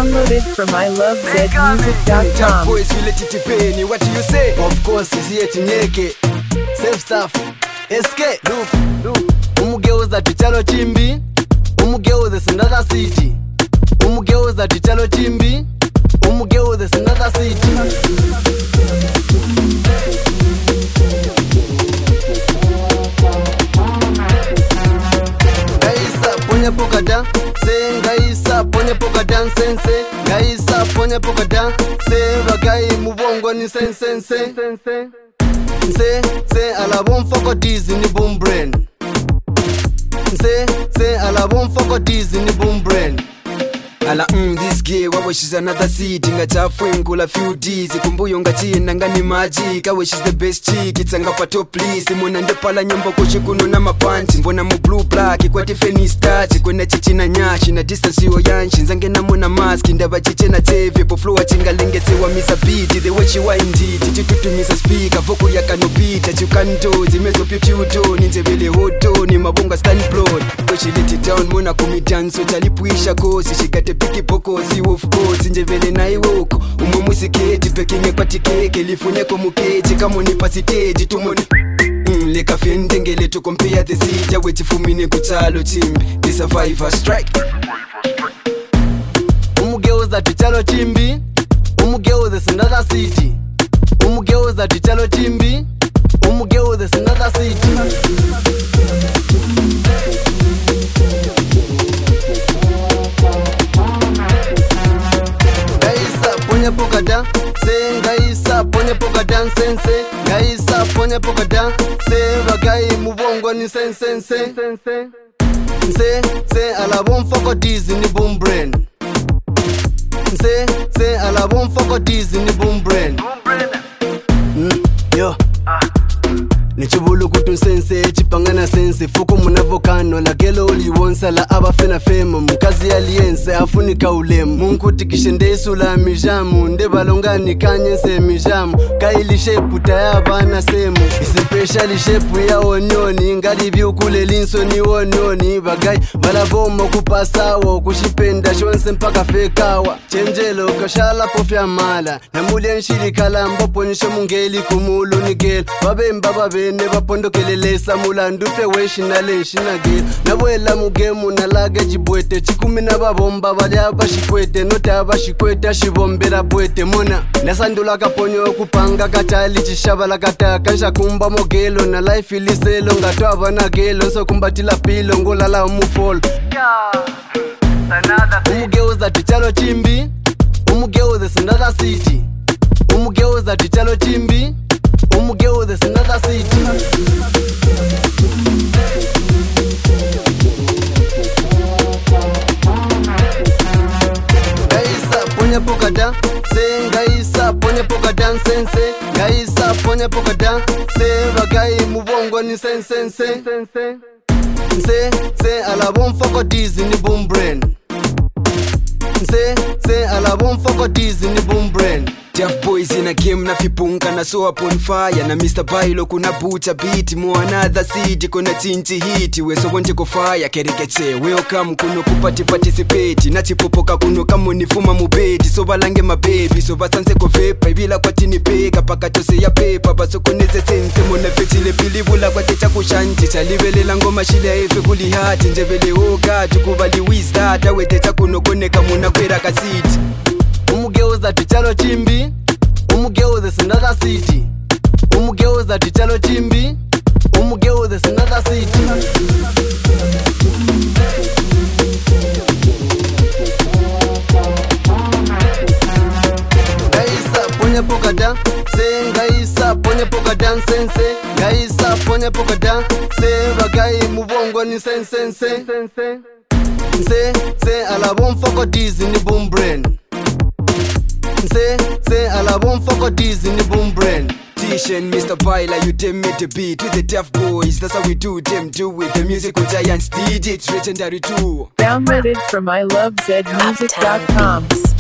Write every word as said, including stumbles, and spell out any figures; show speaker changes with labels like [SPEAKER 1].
[SPEAKER 1] Downloaded from I love Z music dot com.
[SPEAKER 2] Boys will let it pay. What do you say? Of course, is here to naked. Self stuff. Escape. Look, look. Umugeuza tichalo chimbi. Umugeuza another city. Umugeuza tichalo chimbi. Umugeuza another city. Ponya poka dan, se ngaisa ponya poka dan sense, ngaisa ponya poka dan, se bagai mubongo ni sense sense, se se ala bon foko dizi ni boom brain, se se ala bon foko dizi ni boom brain. Ala mm, this gay wawe she's another city ngachafwe ngula few D's kumbuyo ngachina ngani maji kawe she's the best chick itsanga pa top list mona ndepala nyombo kuchikuno na mapanchi mbona mu blue black kwa tifeni starch kwena chichina nyashi na distance yo yanshi nzange na mona mask ndaba chichena teve po flow chinga lingetse wa misa beat the way she wind it titutu misa speaker voko ya kanopita chukanto zimezo piputo ninzebele hoto ni mabonga stand blood ko she let it down mona kumi dance talipuisha kosi shikate piki pokosi of course njevele na iwoko umwe musiketi pekinge kwa tikeke lifunye ko mukeji kama ni pasiteji tumoni mm, leka fendengele to compare the city wait fumine kuchalo chimbi the survivor strike umugeuza tichalo chimbi umugeuza another city umugeuza tichalo chimbi umugeuza another city. Ponya poka dan, se ngaisa ponya poka dan sense, ngaisa ponya poka dan, se bagai mubongo ni sense sense, se se ala bon foko dizi ni boom brain, se se ala bon foko dizi ni boom brain. Mm, yo. Nichibulu kutu sense, chipangana sense Fuku munavokano, la gelo uli wonsa La aba fena fema, mkazi aliense Afunika ulemu, munkuti kishendesu la mijamu Nde balongani kanyense mijamu Kaili shepu tayaba na semu Isepeshali shepu ya onyoni Ngali biukule linso ni onyoni Bagay, balavomo kupasawa Kushipenda shwense mpaka fekawa Chenjelo kashala pofya mala Namuli nshili kalambo ponisho mungeli kumulu nigel Babemba babe Neba pondo kelelesa mulandu fe weshi na lenshi na gil Nabwela mugemu na lage jibwete Chikumi na babomba wale abashikwete Note abashikwete ashibombera bwete Mona nasandula kaponyo kupanga katali Chishabala kataka nsha kumba mogelo Na life iliselo ngatwaba na gelo So kumbatila pilo ngolala umufolo Umugeuza tichalo chimbi Umugeuza another city Umugeuza tichalo chimbi umugeuza another city. Ngaisa ponya poka dan, se ngaisa ponya poka dan sense, ngaisa ponya poka dan, se bagai mubongo ni sense sense, se se ala bon foko dizi ni boom brain, se se ala bon foko dizi ni boom brain. Tough boys in a game na fipunga na so upon fire na Mister Bailo kuna bucha beat mo another city kuna tinti hit we so wonte ko fire kerekeche welcome kuno kupati participate na chipopoka kuno kama nifuma mubeti so balange mababy so basanse ko vepa bila kwa tini peka paka tose ya pepa baso koneze sense mona fetile pilibula kwa techa kushanti chalibelela ngoma shile efe kuli hati njebele oga tukubali wista dawe techa kuno koneka muna kwera kasiti umugeuza tichalo chimbi umugeuza another city umugeuza tichalo chimbi umugeuza another city. Ngaisa ponya poka dan, se ngaisa ponya poka dan sense, ngaisa ponya poka dan, se bagai mubongo ni sense sense, se se ala bon foko dizi ni boom brain. Say, say, ala bon foko dizi ni boom brain. T-Shen, Mister Baila, you tell me to beat with the tough boys. That's how we do them, do it. The musical giants, D J, it's legendary too.
[SPEAKER 1] Downloaded from I love Z music dot com.